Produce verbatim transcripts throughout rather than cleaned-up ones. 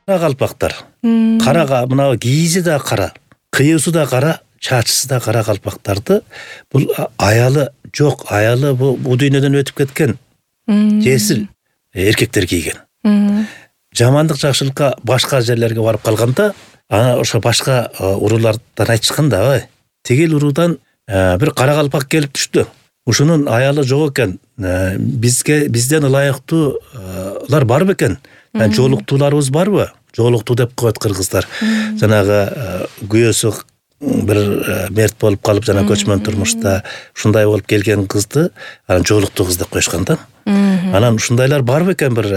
қалпақтар. Қараға мынау киізі да қара, қиюсы да қара, чачысы да қара қалпақтарды бұл аялы жоқ, аялы бұл, бұл дүниеден өтіп кеткен жесір еркектер киген. Жамандық жақшылыққа башқа жерлерге барып қалғанда, ана ошо башқа урулардан айтышқанда, ой, тегел урудан бір қара қалпақ келіп түшті. Ушунун аялы жоқ екен. Бизге бизден ылайыктуулар бар бекен. Жолуктууларыбыз барбы? Жолуктуу деп коет кыргыздар. Жанагы күйөөсү бір мерт болып қалып, жана көчмөн турмушта ушундай болуп келген кызды, анан жолуктуу кыз деп коюшкан да. Анан ушундайлар бар бекен, бір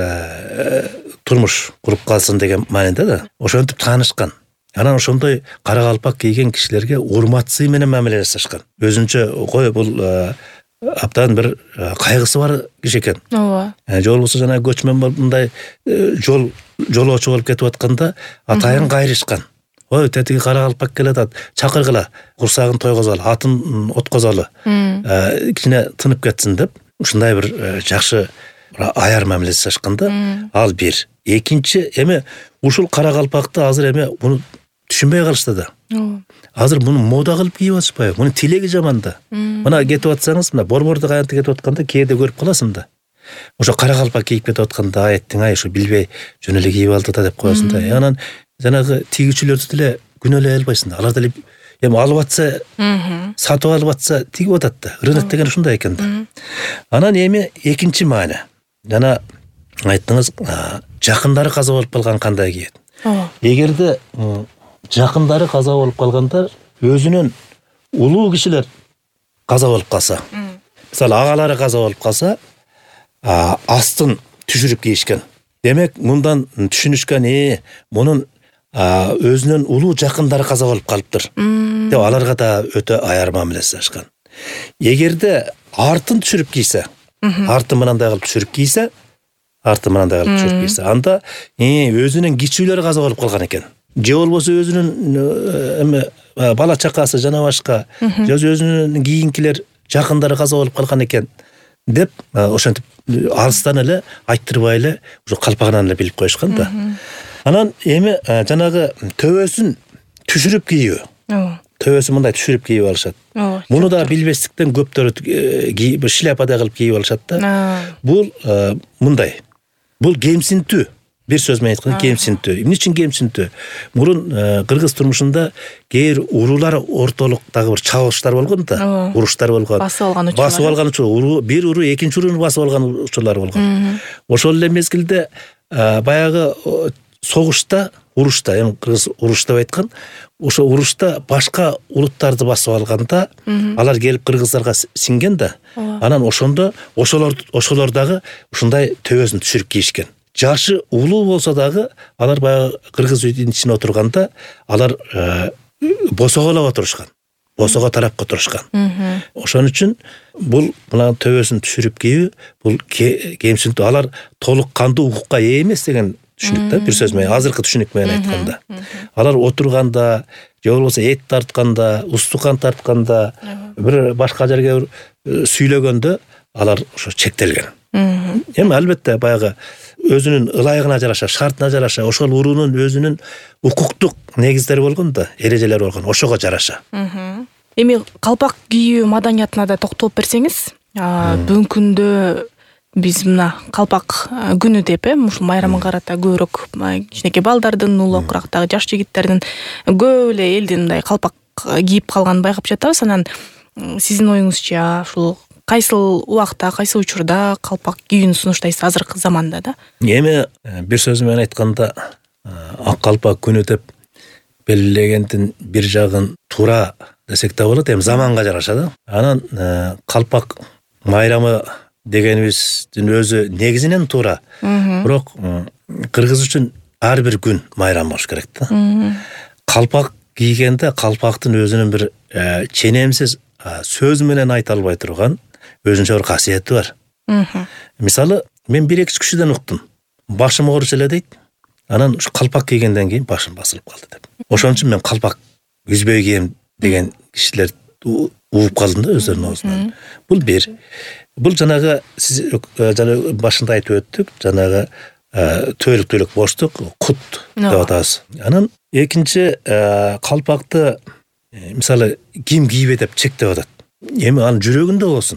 турмуш куруп калсын деген мааниде да. Ошентип таанышкан. Анан ошондой кара калпак кийген кишилерге урмат сый менен мамиле жасашкан. Өзүнчө кой бул аптан бір кайгысы бар киши экен. Ооба. Жол болсо жана көчмөн мындай жол жолоочу болуп кетип атканда атайын кайрышкан. Ой, тетиги кара калпак келатат, чакыргыла, курсагын тойгозолу, атын откозолу. Кичине тынып кетсин деп, ушундай бир жакшы аяр мамиле жасашканда, ал бир. Экинчи, эми ушул кара калпакты азыр эми муну түшүнбөй калышты да. Азыр муну мода кылып кийип атышпайбы? Мунун тилеги жаман да. Мына кетип атсаңыз, мына борбордо каянты кетип атканда кээде көрүп каласың да. Ошо кара калпак кийип кетип атканда айттың, ай, ушу билбей жөн эле кийип алды да деп коесуң да. Анан жанагы тигүүчүлөрдү деле күнөөлөй албайсың да. Алар деле эми алып атса, сатып алып атса тигип атат да. Рынок деген ушундай экен да. Анан эми экинчи маани. Жана айттыңыз, жакындары каза болуп калган кандай кийет? Эгерде жакындары каза болуп калганда, өзүнүн улуу кишилер каза болуп калса, мисалы агалары каза болуп калса, астын түшүрүп кийишкен. Демек, мындан түшүнүшкөн, э, мунун өзүнүн улуу жакындары каза болуп калыптыр. Деп аларга да өтө аяр мамиле жасашкан. Эгерде артын түшүрүп кийсе, артын мынандай кылып түшүрүп кийсе, артын мынандай кылып түшүрүп кийсе, анда өзүнүн кичүүлөрү каза болуп калган экен. Же болбосо өзүнүн эме бала чакасы жана башка, же өзүнүн кийинкилер жакындары каза болуп калган экен деп ошентип алыстан эле айттырбай эле ушу калпагынан эле билип коюшкан да. Анан эми жанагы төбөсүн түшүрүп кийүү. Төбөсүн мындай түшүрүп кийип алышат. Муну да билбестиктен көптөрү шляпада кылып кийип алышат да. Бул мындай. Бул кемсинтүү. Bir söz men ayтканда кемсинтүү. Эмне үчүн кемсинтүү? Мурун кыргыз турмушунда кээ уруулар ортолуктагы бир чабылыштар болгон да, уруштар болгон. Басып алган учурлар. Басып алган учурлар. Бир уруу экинчи урууну басып алган учурлар болгон. Ошол эле мезгилде баягы согушта, урушта, эми кыргыз уруш деп айткан, ошо урушта башка улуттарды басып алганда, алар келип кыргыздарга сиңген да. Анан ошондо ошолор ошолордагы ушундай төбөсүн түшүрүп кийишкен. Жашы улуу болсо дагы алар баягы кыргыз үйдүн ичине отурганда алар босоголоп отурушкан. Босого тарапка отурушкан. Ошон үчүн бул мына төбөсүн түшүрүп кийүү бул кемсинтүү. Алар толук кандуу укукка ээ эмес деген түшүнүк да, бир сөз менен, азыркы түшүнүк менен айтканда. Алар отурганда, же болбосо эт тартканда, устукан тартканда, бир башка жерге сүйлөгөндө алар ошо чектелген. Эми албетте баягы өзүнүн ылайыгына жараша, шартына жараша, ошол уруунун өзүнүн укуктук негиздери болгон да, эрежелери болгон, ошого жараша. Эми калпак кийүү маданиятына да токтолуп берсеңиз, бүгүнкү күндө биз мына калпак күнү деп, э, ушул майрамга карата көбүрөөк кичинекей балдардын, улуурактагы жаш жигиттердин көп эле элдин мындай калпак кийип калганын байкап жатабыз. Анан сиздин оюңузча ушул кайсыл убакта, кайсы учурда калпак кийүүнү сунуштайсыз азыркы заманда да? Эми бир сөз менен айтканда, ак калпак күнү деп белгилегендин бир жагын туура десек да болот, эми заманга жараша да. Анан калпак майрамы дегенибиздин өзү негизинен туура. Бирок кыргыз үчүн ар бир күн майрам болуш керек да. Калпак кийгенде калпактын өзүнүн бир ченемсиз сөз менен айта албай турган өзүнчө бир касиети бар. Мисалы, мен бир эки кишиден уктум. Башым ооруч эле дейт. Анан ушу калпак кийгенден кийин башым басылып калды деп. Ошон үчүн мен калпак үзбөй кийем деген кишилер угуп калдым да өздөрүнүн оозунан. Бул бир. Бул жанагы сиз жана башында айтып өттүк, жанагы төөлүктүүлүк боштук кут деп атабыз. Анан экинчи калпакты мисалы ким кийбе деп чектеп атат. Эми анын жүрөгүндө болсун.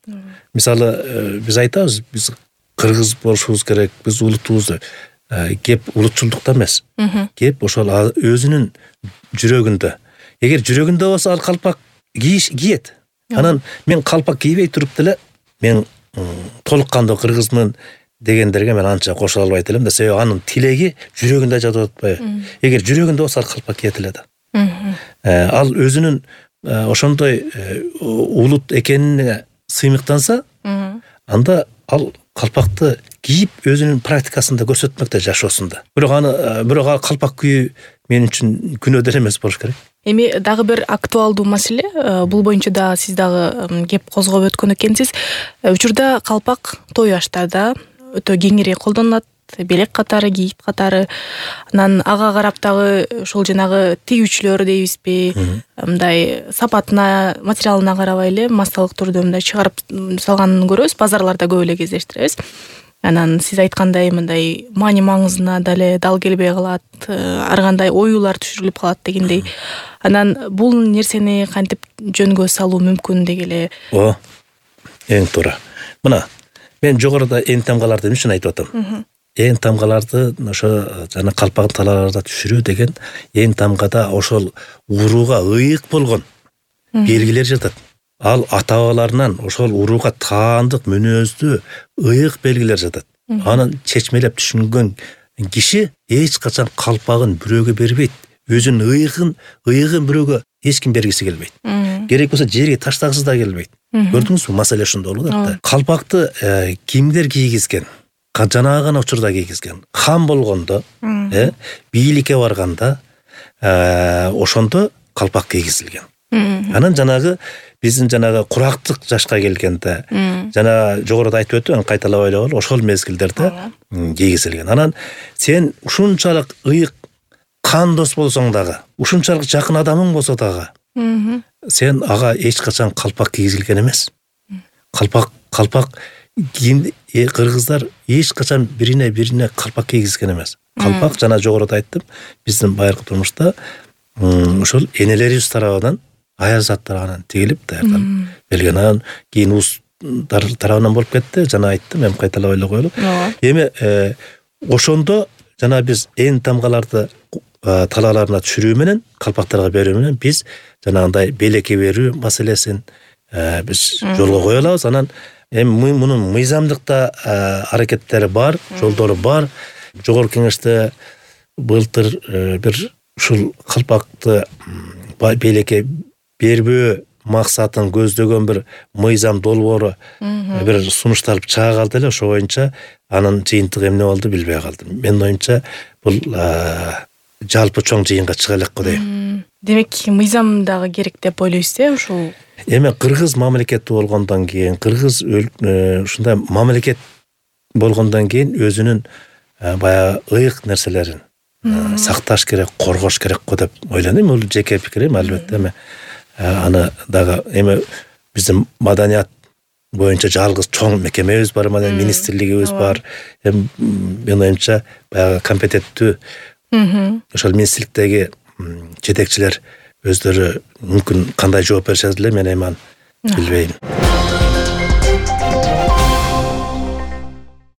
Мисалы биз айтабыз, биз кыргыз болушубуз керек, биз улутубузду. Кеп улутчулдукта эмес. Кеп ошол өзүнүн жүрөгүндө. Эгер жүрөгүндө болсо ал калпак кийет. Анан мен калпак кийбей туруп деле мен толук кандуу кыргызмын дегендерге мен анча кошула албайт элем да, себеби анын тилеги жүрөгүндө жатып атпайбы. Эгер жүрөгүндө болсо ал калпак кийет эле да. Ал өзүнүн ошондой улут экенине сыймыктанса, анда ал калпакты кийип өзүнүн практикасында көрсөтмөктө жашоосунда. Бирок аны бирок ал калпак кийүү мен үчүн күнөөдөр эмес болуш керек. Эми дагы бир актуалдуу маселе, бул боюнча да сиз дагы кеп козгоп өткөн экенсиз. Учурда калпак той аштарда өтө кеңири колдонулат, белек катары, кийит катары. Анан ага карап дагы ошол жанагы тигүүчүлөр дейбизби, мындай сапатына, материалына карабай эле массалык түрдө мындай чыгарып салганын көрөбүз, базарларда көп эле кездештиребиз. Анан сиз айткандай мындай маани маңызына дале дал келбей калат, ар кандай оюлар түшүрүлүп калат дегендей. Анан бул нерсени кантип жөнгө салуу мүмкүн деги эле? О, эң туура. Мына, мен жогоруда эң тамгаларды эмне үчүн айтып атам? Эң тамгаларды ошо жана калпагын талааларда түшүрүү деген эң тамгада ошол урууга ыйык болгон белгилер жатат. Ал ата-бабаларынан ошол урууга таандык мүнөздүү ыйык белгилер жатат. Аны чечмелеп түшүнгөн киши эч качан калпагын бирөөгө бербейт. Өзүнүн ыйыгын, ыйыгын бирөөгө эч ким бергиси келбейт. Керек болсо жерге таштагысы да келбейт. Көрдүңүзбү, маселе ошондо болот да. Калпакты кимдер кийгизген? Жанагы гана учурда кийгизген. Хан болгондо, э, бийликке барганда, ошондо калпак кийгизилген. Анан жанагы биздин жанагы курактык жашка келгенде, жана жогоруда айтып өттүм, кайталабай эле коелу, ошол мезгилдерде кийгизилген. Анан сен ушунчалык ыйык кандос болсоң дагы, ушунчалык жакын адамың болсо дагы, сен ага эч качан калпак кийгизилген эмес. Калпак, калпак кыргыздар эч качан бирине бирине калпак кийгизген эмес. Калпак жана жогоруда айттым, биздин байыркы турмушта ошол энелерибиз тарабынан аяз зат тарабынан тигилип даярдалып берилген. Анан кийин уус тарабынан болуп кетти, жана айттым, эми кайталабай эле коелу. Эми ошондо жана биз эң тамгаларды талааларына түшүрүү менен, калпактарга берүү менен биз жанагындай белекке берүү маселесин биз жолго кое алабыз. Анан эми мунун мыйзамдыкта аракеттери бар, жолдору бар. Жогорку кеңеште былтыр бир ушул калпакты белекке бербөө максатын көздөгөн бир мыйзам долбоору бир сунушталып чыга калды эле. Ошо боюнча анын жыйынтыгы эмне болду билбей калдым. Менин оюмча бул жалпы чоң жыйынга чыга элек го дейм. Демек, мыйзам дагы керек деп ойлойсуз э ушул? Эми кыргыз мамлекети болгондон кийин, кыргыз ушундай мамлекет болгондон кийин өзүнүн баягы ыйык нерселерин сакташ керек, коргош керек го деп ойлойм. Бул жеке пикирим, албетте. Эми аны дагы эми биздин маданият боюнча жалгыз чоң мекемебиз бар, маданият министрлигибиз бар. Эми менин оюмча баягы компетенттүү ошол министрликтеги жетекчилер өздөрү мүмкүн кандай жооп беришет эле, мен эми аны билбейм.